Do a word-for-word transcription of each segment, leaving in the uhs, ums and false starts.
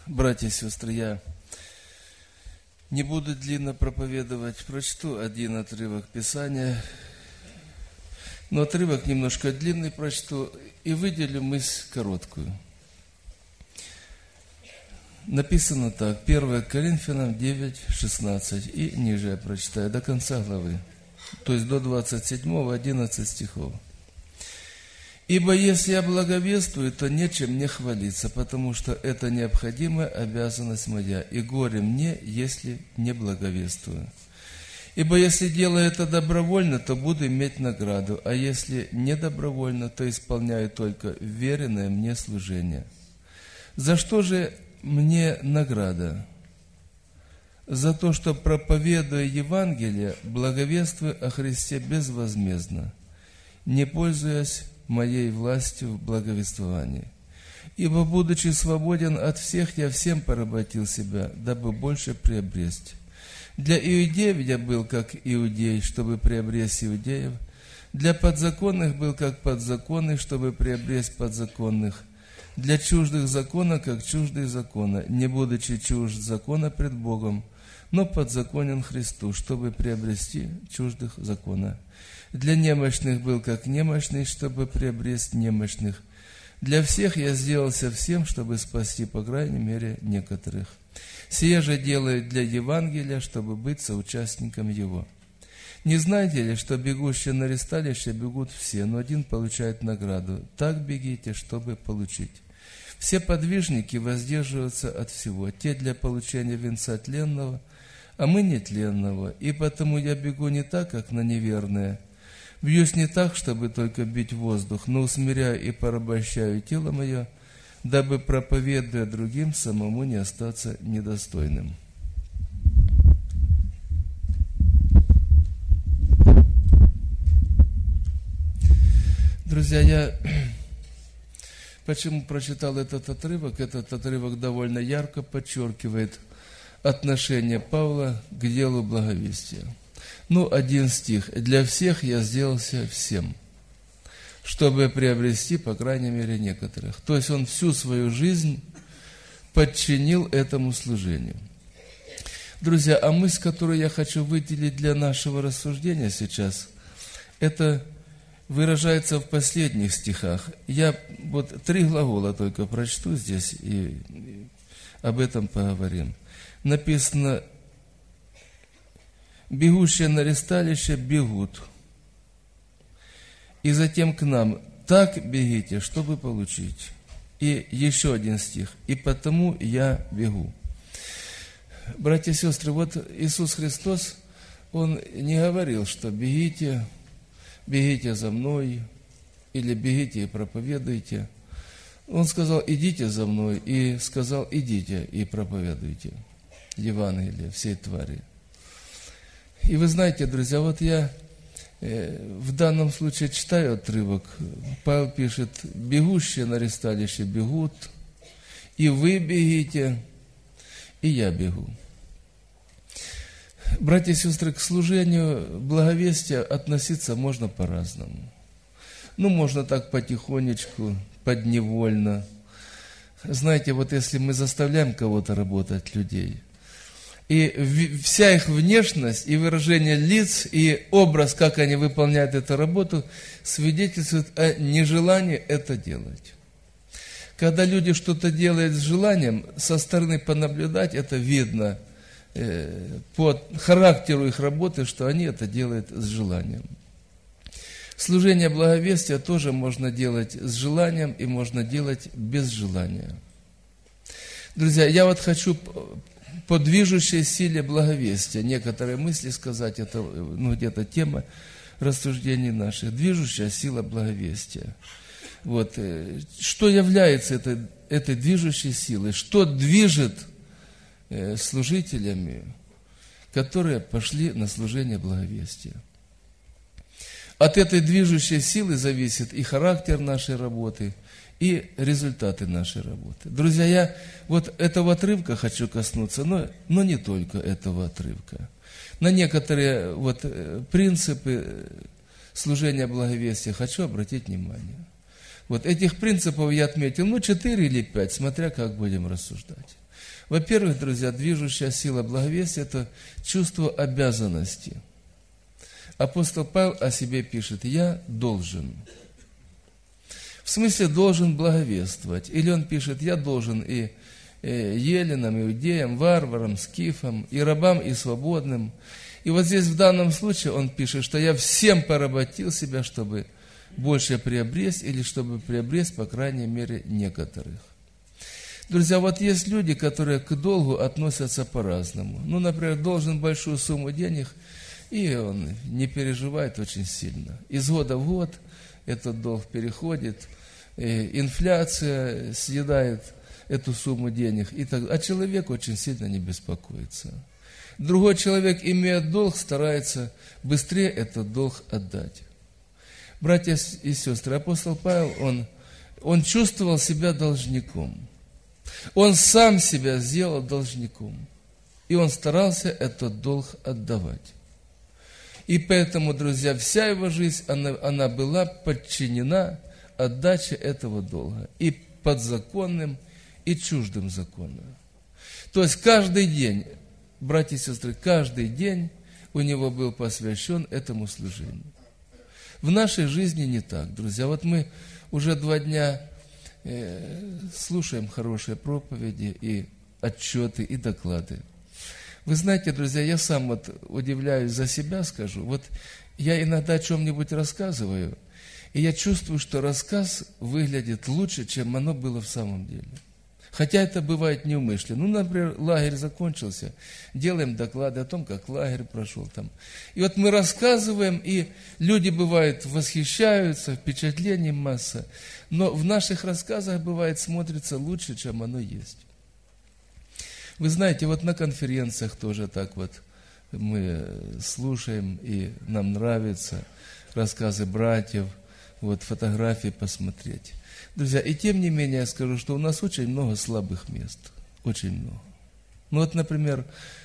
Братья и сестры, я не буду длинно проповедовать, прочту один отрывок Писания, но отрывок немножко длинный прочту и выделю мысль короткую. Написано так, первое Коринфянам девять, шестнадцать, и ниже я прочитаю, до конца главы, то есть до двадцать седьмого, одиннадцать стихов. «Ибо если я благовествую, то нечем мне хвалиться, потому что это необходимая обязанность моя, и горе мне, если не благовествую. Ибо если делаю это добровольно, то буду иметь награду, а если не добровольно, то исполняю только веренное мне служение. За что же мне награда? За то, что, проповедуя Евангелие, благовествую о Христе безвозмездно, не пользуясь моей властью в благовествовании. Ибо, будучи свободен от всех, я всем поработил себя, дабы больше приобрести. Для иудеев я был как иудей, чтобы приобрести иудеев. Для подзаконных был как подзаконный, чтобы приобрести подзаконных. Для чуждых закона, как чуждые закона, не будучи чужд закона пред Богом, но подзаконен Христу, чтобы приобрести чуждых закона. Для немощных был как немощный, чтобы приобрести немощных. Для всех я сделался всем, чтобы спасти, по крайней мере, некоторых. Сие же делаю для Евангелия, чтобы быть соучастником его. Не знаете ли, что бегущие на ресталище бегут все, но один получает награду? Так бегите, чтобы получить. Все подвижники воздерживаются от всего, те для получения венца тленного, а мы нетленного, и потому я бегу не так, как на неверное. Бьюсь не так, чтобы только бить воздух, но усмиряю и порабощаю тело мое, дабы, проповедуя другим, самому не остаться недостойным». Друзья, я почему прочитал этот отрывок? Этот отрывок довольно ярко подчеркивает отношение Павла к делу благовестия. Ну, один стих. «Для всех я сделался всем, чтобы приобрести, по крайней мере, некоторых». То есть он всю свою жизнь подчинил этому служению. Друзья, а мысль, которую я хочу выделить для нашего рассуждения сейчас, это выражается в последних стихах. Я вот три глагола только прочту здесь и об этом поговорим. Написано: «Бегущие на ресталище бегут». И затем к нам: «Так бегите, чтобы получить». И еще один стих: «И потому я бегу». Братья и сестры, вот Иисус Христос, Он не говорил, что бегите, бегите за мной, или бегите и проповедуйте. Он сказал: идите за мной, и сказал: идите и проповедуйте Евангелие всей твари. И вы знаете, друзья, вот я э, в данном случае читаю отрывок. Павел пишет: «Бегущие на ресталище бегут, и вы бегите, и я бегу». Братья и сестры, к служению благовестия относиться можно по-разному. Ну, можно так потихонечку, подневольно. Знаете, вот если мы заставляем кого-то работать, людей, и вся их внешность, и выражение лиц, и образ, как они выполняют эту работу, свидетельствует о нежелании это делать. Когда люди что-то делают с желанием, со стороны понаблюдать, это видно э, по характеру их работы, что они это делают с желанием. Служение благовестия тоже можно делать с желанием и можно делать без желания. Друзья, я вот хочу по движущей силе благовестия некоторые мысли сказать, это ну, где-то тема рассуждений наших. Движущая сила благовестия. Вот. Что является этой, этой движущей силой? Что движет э, служителями, которые пошли на служение благовестия? От этой движущей силы зависит и характер нашей работы, и результаты нашей работы. Друзья, я вот этого отрывка хочу коснуться, но, но не только этого отрывка. На некоторые вот принципы служения благовестия хочу обратить внимание. Вот этих принципов я отметил, ну, четыре или пять, смотря как будем рассуждать. Во-первых, друзья, движущая сила благовестия – это чувство обязанности. Апостол Павел о себе пишет: «Я должен». В смысле должен благовествовать. Или он пишет: «Я должен и еленам, иудеям, варварам, скифам, и рабам, и свободным». И вот здесь в данном случае он пишет, что я всем поработил себя, чтобы больше приобрести, или чтобы приобрести, по крайней мере, некоторых. Друзья, вот есть люди, которые к долгу относятся по-разному. Ну, например, должен большую сумму денег, и он не переживает очень сильно. Из года в год этот долг переходит, инфляция съедает эту сумму денег, и так, а человек очень сильно не беспокоится. Другой человек, имея долг, старается быстрее этот долг отдать. Братья и сестры, апостол Павел, он, он чувствовал себя должником. Он сам себя сделал должником. И он старался этот долг отдавать. И поэтому, друзья, вся его жизнь, она, она была подчинена отдаче этого долга. И подзаконным, и чуждым законам. То есть каждый день, братья и сестры, каждый день у него был посвящен этому служению. В нашей жизни не так, друзья. Вот мы уже два дня э, слушаем хорошие проповеди и отчеты, и доклады. Вы знаете, друзья, я сам вот удивляюсь, за себя скажу. Вот я иногда о чем-нибудь рассказываю, и я чувствую, что рассказ выглядит лучше, чем оно было в самом деле. Хотя это бывает неумышленно. Ну, например, лагерь закончился, делаем доклады о том, как лагерь прошел там. И вот мы рассказываем, и люди, бывает, восхищаются, впечатлений масса. Но в наших рассказах, бывает, смотрится лучше, чем оно есть. Вы знаете, вот на конференциях тоже так вот мы слушаем, и нам нравятся рассказы братьев, вот фотографии посмотреть. Друзья, и тем не менее я скажу, что у нас очень много слабых мест. Очень много. Ну вот, например,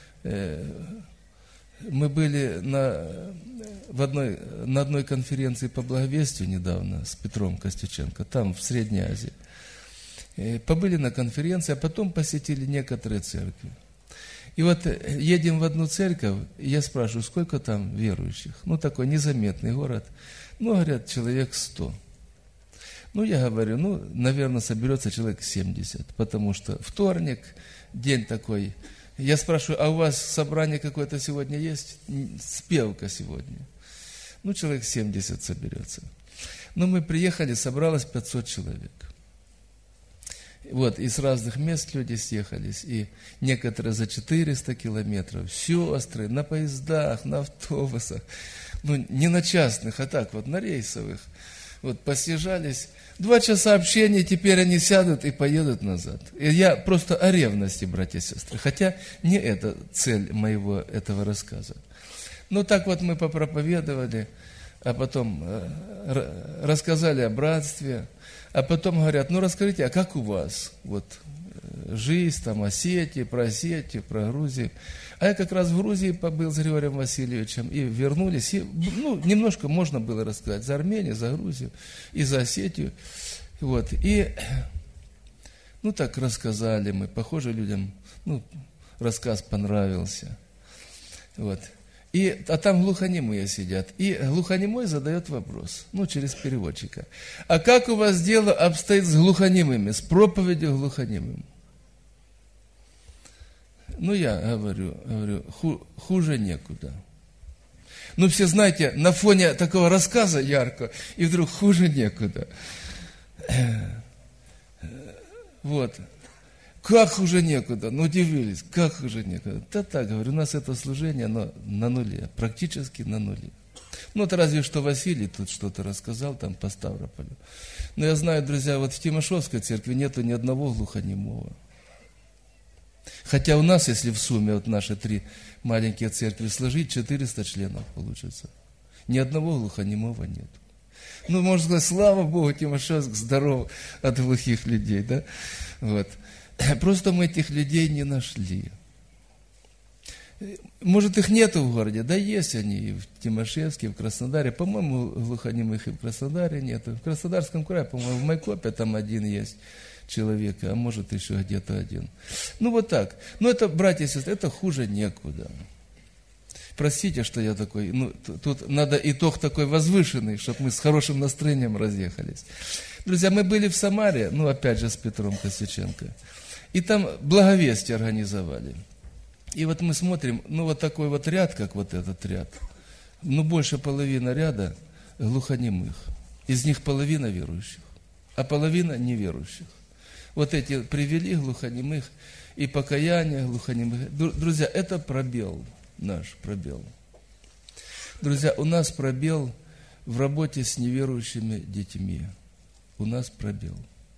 мы были на, в одной, на одной конференции по благовестию недавно с Петром Костюченко, там, в Средней Азии. Побыли на конференции, а потом посетили некоторые церкви. И вот едем в одну церковь, и я спрашиваю, сколько там верующих? Ну, такой незаметный город. Ну, говорят, человек сто. Ну, я говорю, ну, наверное, соберется человек семьдесят, потому что вторник, день такой. Я спрашиваю, а у вас собрание какое-то сегодня есть? Спевка сегодня. Ну, человек семьдесят соберется. Ну, мы приехали, собралось пятьсот человек. Вот, и с разных мест люди съехались, и некоторые за четыреста километров, сестры, на поездах, на автобусах, ну, не на частных, а так вот, на рейсовых. Вот, посъезжались. Два часа общения, теперь они сядут и поедут назад. И я просто о ревности, братья и сестры. Хотя не это цель моего этого рассказа. Ну, так вот мы попроповедовали, а потом рассказали о братстве, а потом говорят, ну, расскажите, а как у вас? Вот, жизнь, там, Осетия, про Осетию, про Грузию. А я как раз в Грузии побыл с Григорием Васильевичем, и вернулись, и, ну, немножко можно было рассказать за Армению, за Грузию и за Осетию. Вот, и, ну, так рассказали мы, похоже, людям, ну, рассказ понравился. Вот. И, а там глухонемые сидят. И глухонемой задает вопрос, ну, через переводчика. А как у вас дело обстоит с глухонемыми, с проповедью глухонемым? Ну, я говорю, говорю ху, хуже некуда. Ну, все знаете, на фоне такого рассказа ярко, и вдруг хуже некуда. Вот. Как хуже некуда? Ну, удивились, как хуже некуда? Да так, говорю, у нас это служение, оно на нуле, практически на нуле. Ну, это разве что Василий тут что-то рассказал, там, по Ставрополю. Но я знаю, друзья, вот в Тимошевской церкви нету ни одного глухонемого. Хотя у нас, если в сумме вот наши три маленькие церкви сложить, четыреста членов получится. Ни одного глухонемого нет. Ну, можно сказать, слава Богу, Тимошевск здоров от глухих людей, да? Вот. Просто мы этих людей не нашли. Может, их нету в городе? Да есть они и в Тимошевске, и в Краснодаре. По-моему, глухонемых и в Краснодаре нету. В Краснодарском крае, по-моему, в Майкопе там один есть. человека, а может еще где-то один. Ну вот так. Но это, братья и сестры, это хуже некуда. Простите, что я такой, ну, тут надо итог такой возвышенный, чтобы мы с хорошим настроением разъехались. Друзья, мы были в Самаре, ну, опять же, с Петром Косяченко, и там благовестие организовали. И вот мы смотрим, ну, вот такой вот ряд, как вот этот ряд, ну, больше половины ряда глухонемых. Из них половина верующих, а половина неверующих. Вот эти привели глухонемых и покаяние глухонемых. Друзья, это пробел. Наш пробел. Друзья, у нас пробел в работе с неверующими детьми. У нас пробел.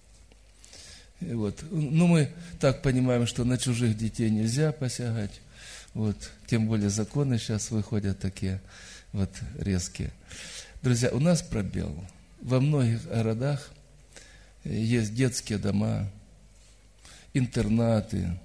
И вот. Ну, мы так понимаем, что на чужих детей нельзя посягать. Вот. Тем более законы сейчас выходят такие вот резкие. Друзья, у нас пробел. Во многих городах есть детские дома, интернаты.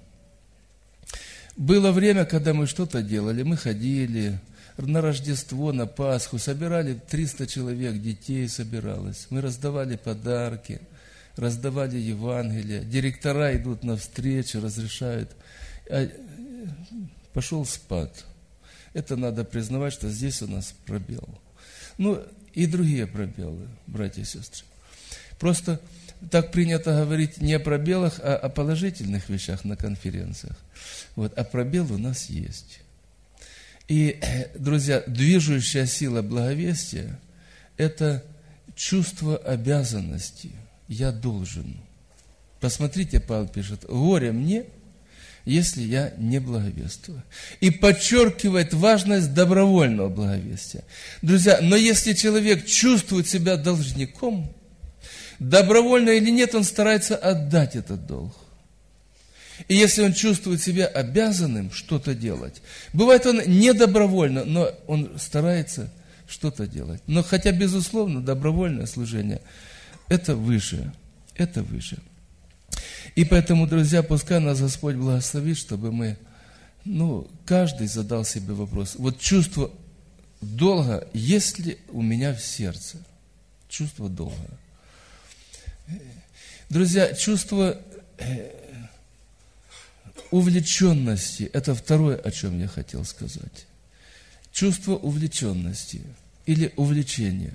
Было время, когда мы что-то делали, мы ходили на Рождество, на Пасху, собирали триста человек, детей собиралось. Мы раздавали подарки, раздавали Евангелие. Директора идут навстречу, разрешают. А пошел спад. Это надо признавать, что здесь у нас пробел. Ну, и другие пробелы, братья и сестры. Просто так принято говорить не о пробелах, а о положительных вещах на конференциях. Вот, а пробел у нас есть. И, друзья, движущая сила благовестия – это чувство обязанности. Я должен. Посмотрите, Павел пишет, горе мне, если я не благовествую. И подчеркивает важность добровольного благовестия. Друзья, но если человек чувствует себя должником, добровольно или нет, он старается отдать этот долг. И если он чувствует себя обязанным что-то делать, бывает он не добровольно, но он старается что-то делать. Но хотя, безусловно, добровольное служение – это выше, это выше. И поэтому, друзья, пускай нас Господь благословит, чтобы мы, ну, каждый задал себе вопрос. Вот чувство долга, есть ли у меня в сердце? Чувство долга. Друзья, чувство увлеченности – это второе, о чем я хотел сказать. Чувство увлеченности или увлечения.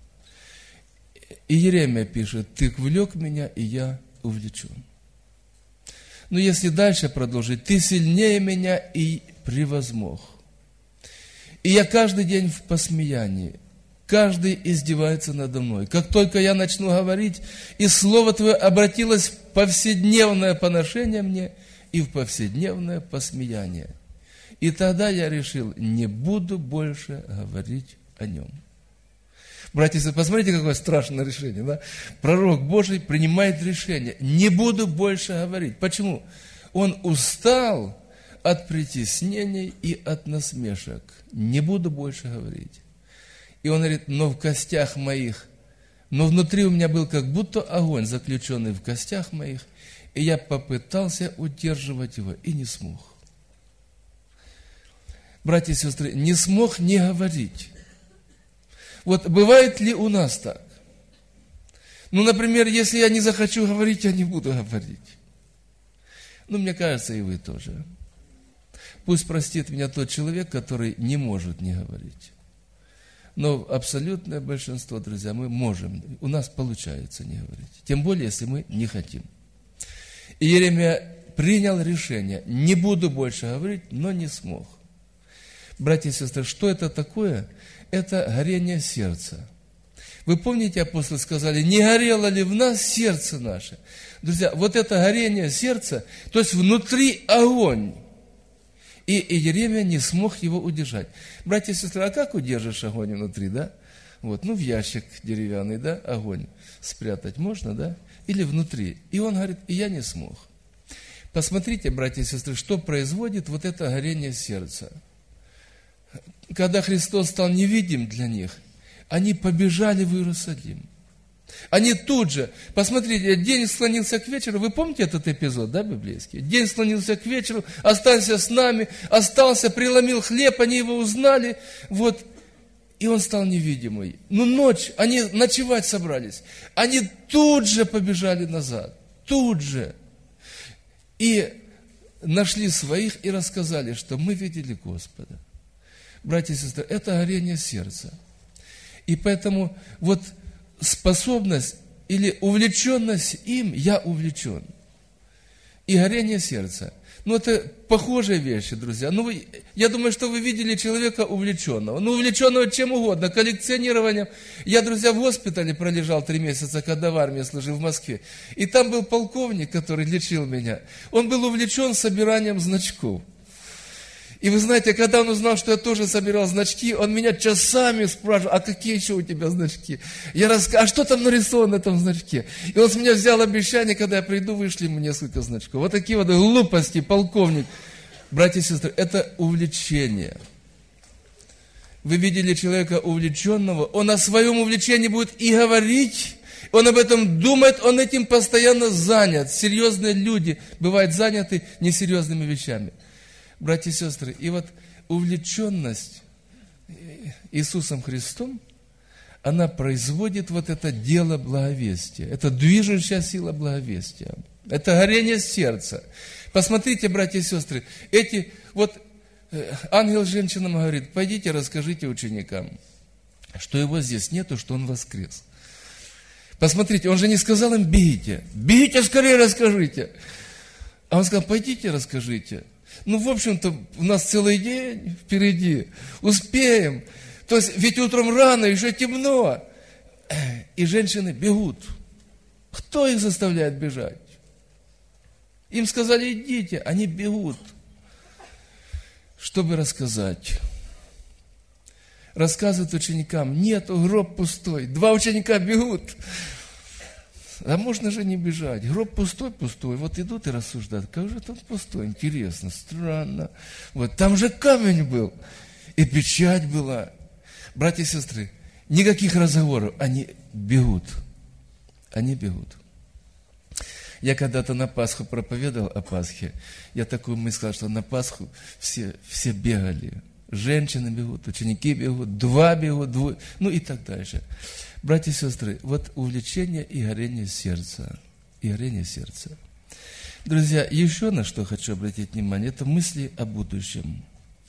И Иеремия пишет, «Ты влек меня, и я увлечен». Но если дальше продолжить, «Ты сильнее меня и превозмог». И я каждый день в посмеянии. Каждый издевается надо мной. Как только я начну говорить, и слово Твое обратилось в повседневное поношение мне и в повседневное посмеяние. И тогда я решил, не буду больше говорить о нем. Братья, посмотрите, какое страшное решение. Да? Пророк Божий принимает решение. Не буду больше говорить. Почему? Он устал от притеснений и от насмешек. Не буду больше говорить. И он говорит, но в костях моих, но внутри у меня был как будто огонь, заключенный в костях моих, и я попытался удерживать его, и не смог. Братья и сестры, не смог не говорить. Вот бывает ли у нас так? Ну, например, если я не захочу говорить, я не буду говорить. Ну, мне кажется, и вы тоже. Пусть простит меня тот человек, который не может не говорить. Но абсолютное большинство, друзья, мы можем, у нас получается не говорить. Тем более, если мы не хотим. И Иеремия принял решение, не буду больше говорить, но не смог. Братья и сестры, что это такое? Это горение сердца. Вы помните, апостолы сказали, не горело ли в нас сердце наше? Друзья, вот это горение сердца, то есть внутри огонь. И Иеремия не смог его удержать. Братья и сестры, а как удержишь огонь внутри, да? Вот, ну, в ящик деревянный, да, огонь спрятать можно, да? Или внутри. И он говорит, и я не смог. Посмотрите, братья и сестры, что производит вот это горение сердца. Когда Христос стал невидим для них, они побежали в Иерусалим. Они тут же, посмотрите, день склонился к вечеру, вы помните этот эпизод, да, библейский? День склонился к вечеру, останься с нами, остался, преломил хлеб, они его узнали, вот, и он стал невидимый. Ну, ночь, они ночевать собрались, они тут же побежали назад, тут же. И нашли своих и рассказали, что мы видели Господа. Братья и сестры, это горение сердца. И поэтому вот способность или увлеченность им, я увлечен. И горение сердца. Ну, это похожие вещи, друзья. Ну, вы, я думаю, что вы видели человека увлеченного. Ну, увлеченного чем угодно, коллекционированием. Я, друзья, в госпитале пролежал три месяца, когда в армии служил в Москве. И там был полковник, который лечил меня. Он был увлечен собиранием значков. И вы знаете, когда он узнал, что я тоже собирал значки, он меня часами спрашивал, а какие еще у тебя значки? Я рассказывал, а что там нарисовано на этом значке? И он с меня взял обещание, когда я приду, вышли ему несколько значков. Вот такие вот глупости, полковник. Братья и сестры, это увлечение. Вы видели человека увлеченного, он о своем увлечении будет и говорить, он об этом думает, он этим постоянно занят. Серьезные люди бывают заняты несерьезными вещами. Братья и сестры, и вот увлеченность Иисусом Христом, она производит вот это дело благовестия. Это движущая сила благовестия. Это горение сердца. Посмотрите, братья и сестры, эти, вот ангел женщинам говорит, пойдите расскажите ученикам, что его здесь нету, что он воскрес. Посмотрите, он же не сказал им, бегите, бегите скорее расскажите. А он сказал, пойдите расскажите. Ну, в общем-то, у нас целый день впереди. Успеем. То есть, ведь утром рано, еще темно. И женщины бегут. Кто их заставляет бежать? Им сказали, идите. Они бегут, чтобы рассказать. Рассказывают ученикам. Нету, гроб пустой. Два ученика бегут. А можно же не бежать. Гроб пустой, пустой. Вот идут и рассуждают. Как же там пустой? Интересно, странно. Вот там же камень был. И печать была. Братья и сестры, никаких разговоров. Они бегут. Они бегут. Я когда-то на Пасху проповедовал о Пасхе. Я такую мысль сказал, что на Пасху все, все бегали. Женщины бегут, ученики бегут, два бегут, двое, ну и так дальше. Братья и сестры, вот увлечение и горение сердца. И горение сердца. Друзья, еще на что хочу обратить внимание, это мысли о будущем.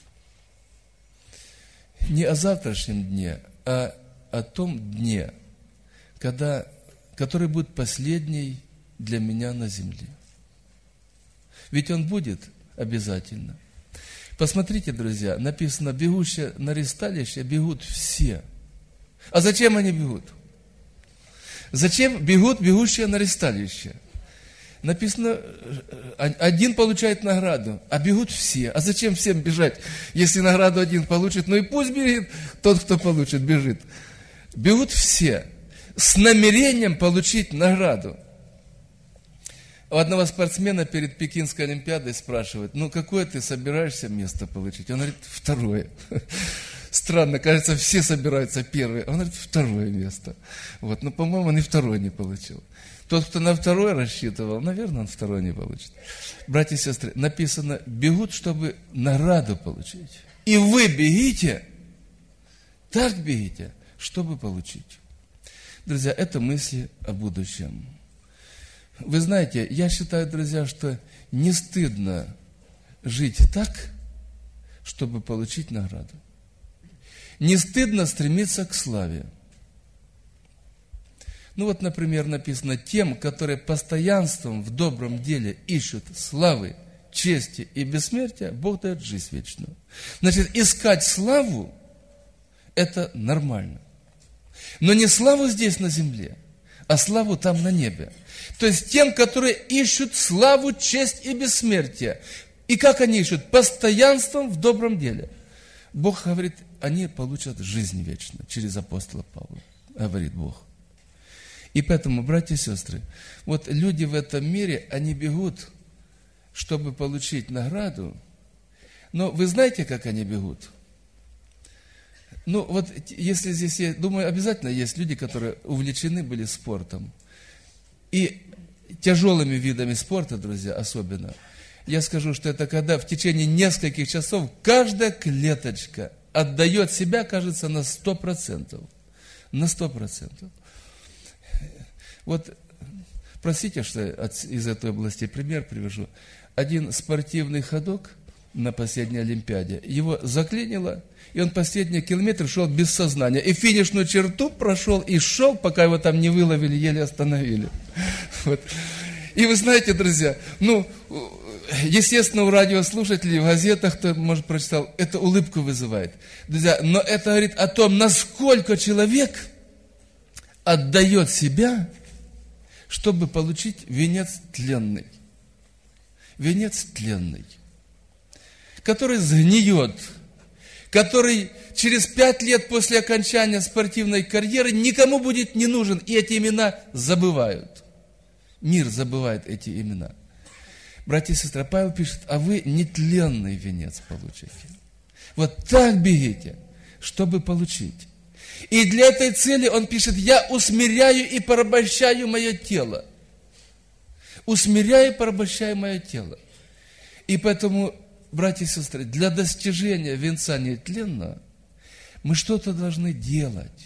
Не о завтрашнем дне, а о том дне, когда, который будет последний для меня на земле. Ведь он будет обязательно. Посмотрите, друзья, написано, бегущие на ресталище бегут все. А зачем они бегут? Зачем бегут бегущие на ресталище? Написано, один получает награду, а бегут все. А зачем всем бежать, если награду один получит? Ну и пусть бежит тот, кто получит, бежит. Бегут все с намерением получить награду. У одного спортсмена перед Пекинской Олимпиадой спрашивают, ну какое ты собираешься место получить? Он говорит, второе. Странно, кажется, все собираются первое. Он говорит, второе место. Вот, но, по-моему, он и второе не получил. Тот, кто на второе рассчитывал, наверное, он второе не получит. Братья и сестры, написано, бегут, чтобы награду получить. И вы бегите, так бегите, чтобы получить. Друзья, это мысли о будущем. Вы знаете, я считаю, друзья, что не стыдно жить так, чтобы получить награду. Не стыдно стремиться к славе. Ну вот, например, написано, тем, которые постоянством в добром деле ищут славы, чести и бессмертия, Бог дает жизнь вечную. Значит, искать славу – это нормально. Но не славу здесь на земле, а славу там на небе. То есть тем, которые ищут славу, честь и бессмертие. И как они ищут? Постоянством в добром деле. Бог говорит, они получат жизнь вечную через апостола Павла, говорит Бог. И поэтому, братья и сестры, вот люди в этом мире, они бегут, чтобы получить награду, но вы знаете, как они бегут? Ну, вот если здесь, я думаю, обязательно есть люди, которые увлечены были спортом. И тяжелыми видами спорта, друзья, особенно. Я скажу, что это когда в течение нескольких часов каждая клеточка отдает себя, кажется, на сто процентов. На сто процентов. Вот Простите, что от, из этой области пример привожу. Один спортивный ходок на последней Олимпиаде, его заклинило, и он последний километр шел без сознания. И финишную черту прошел, и шел, пока его там не выловили, еле остановили. Вот. И вы знаете, друзья, ну, естественно, у радиослушателей, в газетах, кто, может, прочитал, это улыбку вызывает. Друзья, но это говорит о том, насколько человек отдает себя, чтобы получить венец тленный. Венец тленный, который сгниет, который через пять лет после окончания спортивной карьеры никому будет не нужен, и эти имена забывают. Мир забывает эти имена. Братья и сестры, Павел пишет, а вы нетленный венец получите. Вот так бегите, чтобы получить. И для этой цели он пишет, я усмиряю и порабощаю мое тело. Усмиряю и порабощаю мое тело. И поэтому, братья и сестры, для достижения венца нетленного мы что-то должны делать.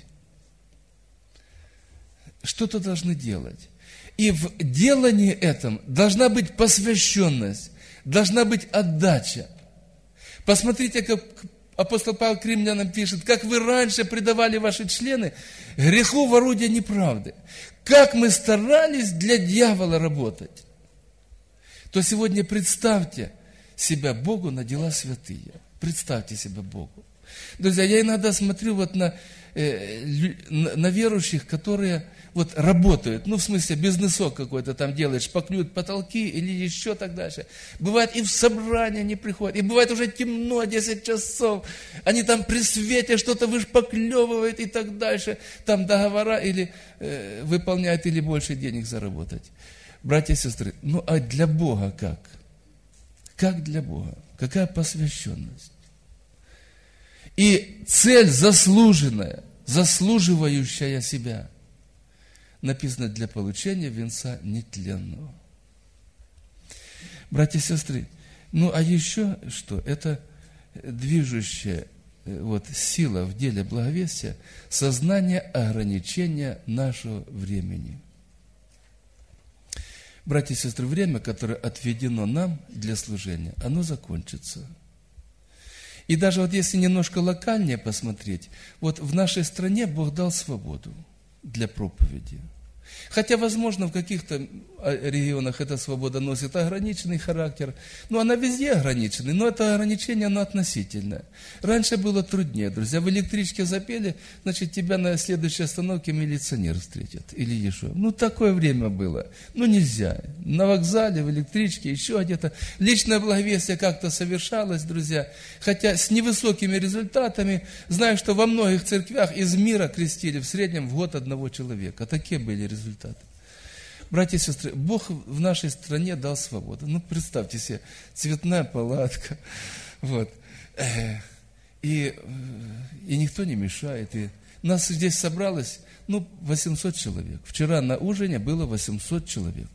Что-то должны делать. И в делании этом должна быть посвященность, должна быть отдача. Посмотрите, как апостол Павел к римлянам пишет, как вы раньше предавали ваши члены греху в орудие неправды. Как мы старались для дьявола работать. То сегодня представьте себя Богу на дела святые. Представьте себя Богу. Друзья, я иногда смотрю вот на, э, на верующих, которые вот работают, ну, в смысле, бизнесок какой-то там делают, шпаклюют потолки или еще так дальше. Бывает, и в собрание не приходят, и бывает уже темно, десять часов, они там при свете что-то вышпаклевывают и так дальше, там договора или э, выполняют, или больше денег заработать. Братья и сестры, ну, а для Бога как? Как для Бога? Какая посвященность? И цель заслуженная, заслуживающая себя, написано для получения венца нетленного. Братья и сестры, ну а еще что? Это движущая вот, сила в деле благовестия, сознание ограничения нашего времени. Братья и сестры, время, которое отведено нам для служения, оно закончится. И даже вот если немножко локальнее посмотреть, вот в нашей стране Бог дал свободу для проповеди. Хотя, возможно, в каких-то регионах эта свобода носит ограниченный характер. Ну, она везде ограниченная, но это ограничение, оно относительное. Раньше было труднее, друзья. В электричке запели, значит, тебя на следующей остановке милиционер встретит. Или еще. Ну, такое время было. Ну, нельзя. На вокзале, в электричке, еще где-то. Личное благовестие как-то совершалось, друзья. Хотя с невысокими результатами. Знаю, что во многих церквях из мира крестили в среднем в год одного человека. Такие были результаты. Результаты. Братья и сестры, Бог в нашей стране дал свободу. Ну, представьте себе, цветная палатка, вот, и, и никто не мешает. И нас здесь собралось, ну, восемьсот человек. Вчера на ужине было восемьсот человек.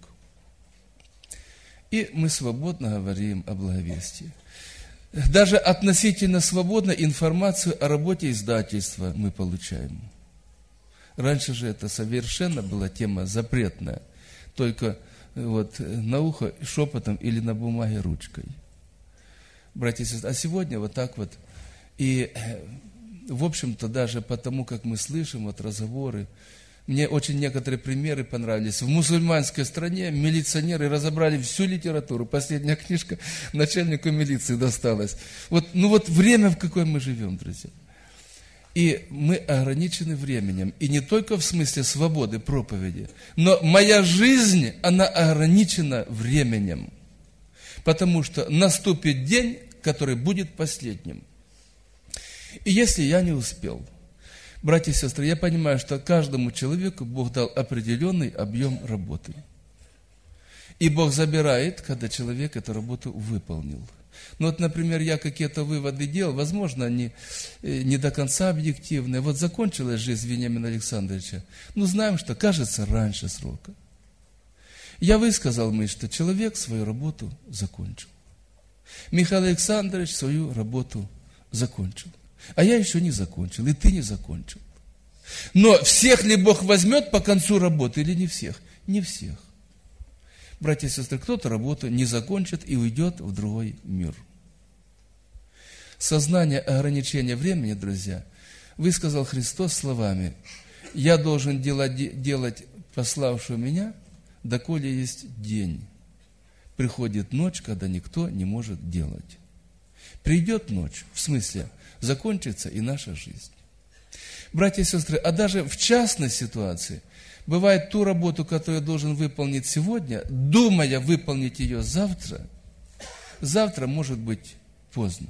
И мы свободно говорим о благовестии. Даже относительно свободно информацию о работе издательства мы получаем. Раньше же это совершенно была тема запретная, только вот на ухо шепотом или на бумаге ручкой. Братья и сестры, а сегодня вот так вот, и в общем-то даже потому, как мы слышим вот разговоры, мне очень некоторые примеры понравились. В мусульманской стране милиционеры разобрали всю литературу, последняя книжка начальнику милиции досталась. Вот, ну вот время, в какое мы живем, друзья. И мы ограничены временем. И не только в смысле свободы проповеди, но моя жизнь, она ограничена временем. Потому что наступит день, который будет последним. И если я не успел, братья и сестры, я понимаю, что каждому человеку Бог дал определенный объем работы. И Бог забирает, когда человек эту работу выполнил. Ну вот, например, я какие-то выводы делал, возможно, они не до конца объективные. Вот закончилась жизнь Вениамина Александровича. Ну, знаем, что, кажется, раньше срока. Я высказал мысль, что человек свою работу закончил. Михаил Александрович свою работу закончил. А я еще не закончил, и ты не закончил. Но всех ли Бог возьмет по концу работы или не всех? Не всех. Братья и сестры, кто-то работу не закончит и уйдет в другой мир. Сознание ограничения времени, друзья, высказал Христос словами: «Я должен делать, делать пославшую меня, доколе есть день. Приходит ночь, когда никто не может делать». Придет ночь, в смысле, закончится и наша жизнь. Братья и сестры, а даже в частной ситуации бывает ту работу, которую я должен выполнить сегодня, думая выполнить ее завтра, завтра может быть поздно.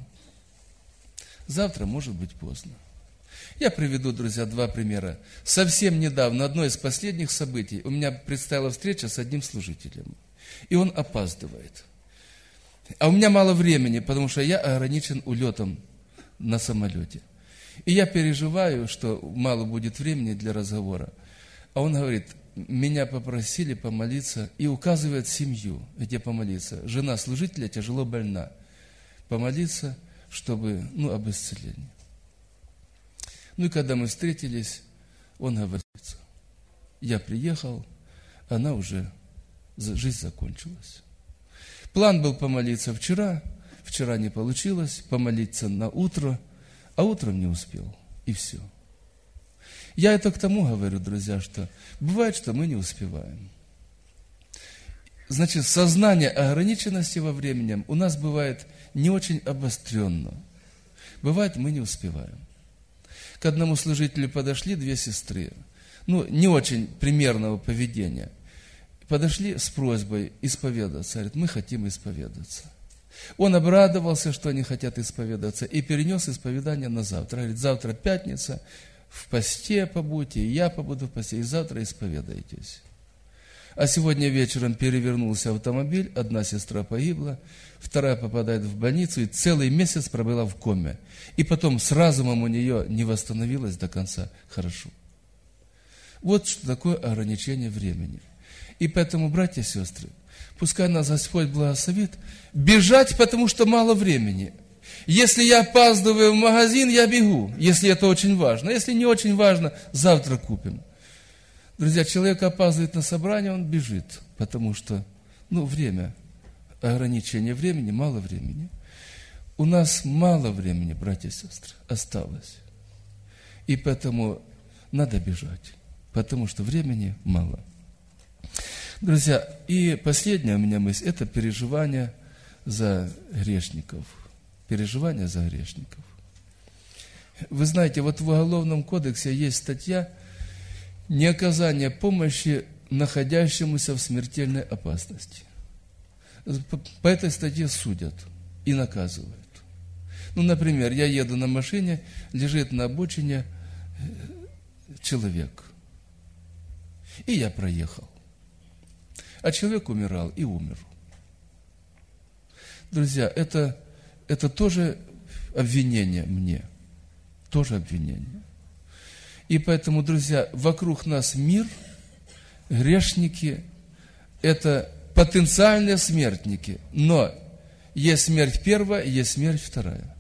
Завтра может быть поздно. Я приведу, друзья, два примера. Совсем недавно, одно из последних событий, у меня предстояла встреча с одним служителем, и он опаздывает. А у меня мало времени, потому что я ограничен улетом на самолете. И я переживаю, что мало будет времени для разговора. А он говорит: меня попросили помолиться, и указывает семью, где помолиться. Жена служителя тяжело больна. Помолиться, чтобы, ну, об исцелении. Ну и когда мы встретились, он говорит: я приехал, она уже, жизнь закончилась. План был помолиться вчера, вчера не получилось, помолиться на утро, а утром не успел, и все. Я это к тому говорю, друзья, что бывает, что мы не успеваем. Значит, сознание ограниченности во времени у нас бывает не очень обостренно. Бывает, мы не успеваем. К одному служителю подошли две сестры, ну, не очень примерного поведения. Подошли с просьбой исповедаться. Говорят: мы хотим исповедаться. Он обрадовался, что они хотят исповедаться, и перенес исповедание на завтра. Говорит: завтра пятница, в посте побудьте, и я побуду в посте, и завтра исповедаетесь. А сегодня вечером перевернулся автомобиль, одна сестра погибла, вторая попадает в больницу и целый месяц пробыла в коме. И потом с разумом у нее не восстановилась до конца хорошо. Вот что такое ограничение времени. И поэтому, братья и сестры, пускай нас Господь благословит бежать, потому что мало времени. Если я опаздываю в магазин, я бегу, если это очень важно. Если не очень важно, завтра купим. Друзья, человек опаздывает на собрание, он бежит, потому что, ну, время, ограничение времени, мало времени. У нас мало времени, братья и сестры, осталось. И поэтому надо бежать, потому что времени мало. Друзья, и последняя у меня мысль – это переживание за грешников. Переживание за грешников. Вы знаете, вот в Уголовном кодексе есть статья «Неоказание помощи находящемуся в смертельной опасности». По этой статье судят и наказывают. Ну, например, я еду на машине, лежит на обочине человек, и я проехал. А человек умирал и умер. Друзья, это, это тоже обвинение мне. Тоже обвинение. И поэтому, друзья, вокруг нас мир, грешники, это потенциальные смертники. Но есть смерть первая, есть смерть вторая.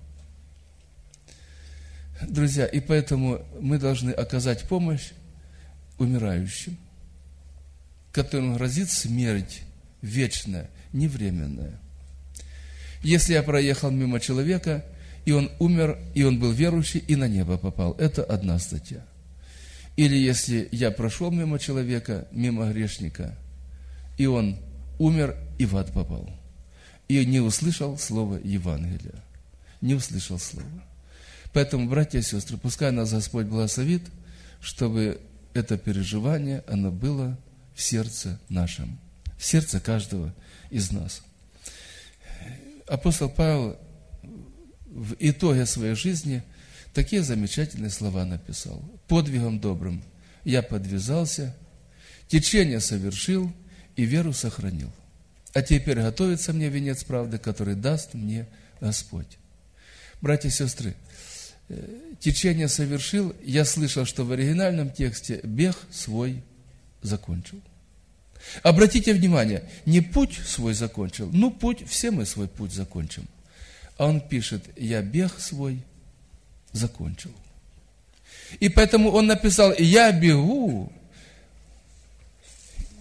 Друзья, и поэтому мы должны оказать помощь умирающим, которым грозит смерть вечная, не временная. Если я проехал мимо человека, и он умер, и он был верующий, и на небо попал, это одна статья. Или если я прошел мимо человека, мимо грешника, и он умер, и в ад попал, и не услышал слова Евангелия, не услышал слова. Поэтому, братья и сестры, пускай нас Господь благословит, чтобы это переживание, оно было в сердце нашем, в сердце каждого из нас. Апостол Павел в итоге своей жизни такие замечательные слова написал. «Подвигом добрым я подвязался, течение совершил и веру сохранил. А теперь готовится мне венец правды, который даст мне Господь». Братья и сестры, течение совершил, я слышал, что в оригинальном тексте бег свой закончил. Обратите внимание, не путь свой закончил, ну путь, все мы свой путь закончим. А он пишет: я бег свой закончил. И поэтому он написал: я бегу,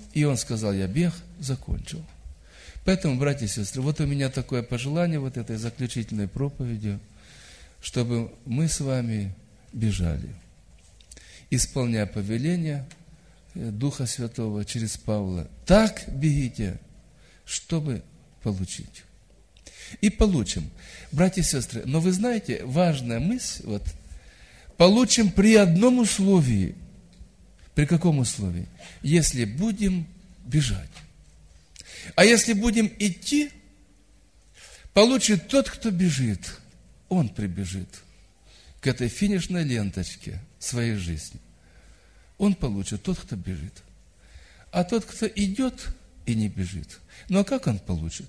И он сказал, я бег закончил. Поэтому, братья и сестры, вот у меня такое пожелание вот этой заключительной проповедью, чтобы мы с вами бежали, исполняя повеление Духа Святого через Павла. Так бегите, чтобы получить. И получим. Братья и сестры, но вы знаете, важная мысль, вот, получим при одном условии. При каком условии? Если будем бежать. А если будем идти, получит тот, кто бежит. Он прибежит к этой финишной ленточке своей жизни. Он получит, тот, кто бежит. А тот, кто идет и не бежит, ну а как он получит?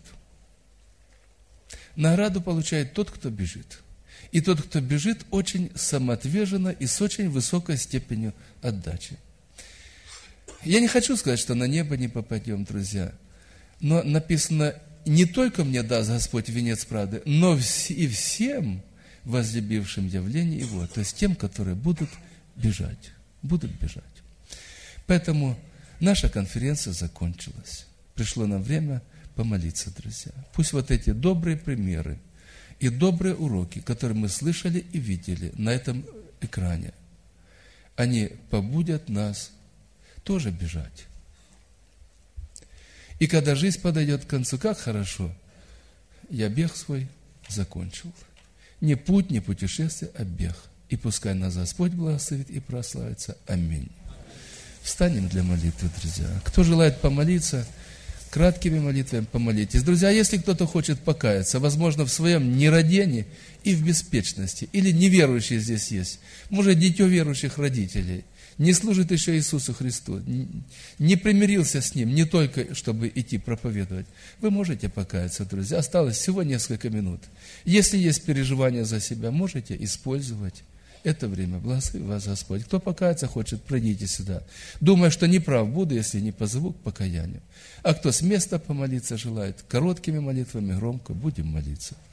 Награду получает тот, кто бежит. И тот, кто бежит, очень самоотверженно и с очень высокой степенью отдачи. Я не хочу сказать, что на небо не попадем, друзья. Но написано, не только мне даст Господь венец правды, но и всем возлюбившим явление Его. То есть тем, которые будут бежать. Будут бежать. Поэтому наша конференция закончилась. Пришло нам время помолиться, друзья. Пусть вот эти добрые примеры и добрые уроки, которые мы слышали и видели на этом экране, они побудят нас тоже бежать. И когда жизнь подойдет к концу, как хорошо, я бег свой закончил. Не путь, не путешествие, а бег. И пускай нас Господь благословит и прославится. Аминь. Встанем для молитвы, друзья. Кто желает помолиться, краткими молитвами помолитесь. Друзья, если кто-то хочет покаяться, возможно, в своем нерадении и в беспечности, или неверующие здесь есть, может, дитё верующих родителей, не служит еще Иисусу Христу, не примирился с Ним, не только чтобы идти проповедовать, вы можете покаяться, друзья. Осталось всего несколько минут. Если есть переживания за себя, можете использовать это время. Благослови вас Господь. Кто покаяться хочет, пройдите сюда. Думая, что неправ буду, если не позову к покаянию. А кто с места помолиться желает, короткими молитвами, громко будем молиться.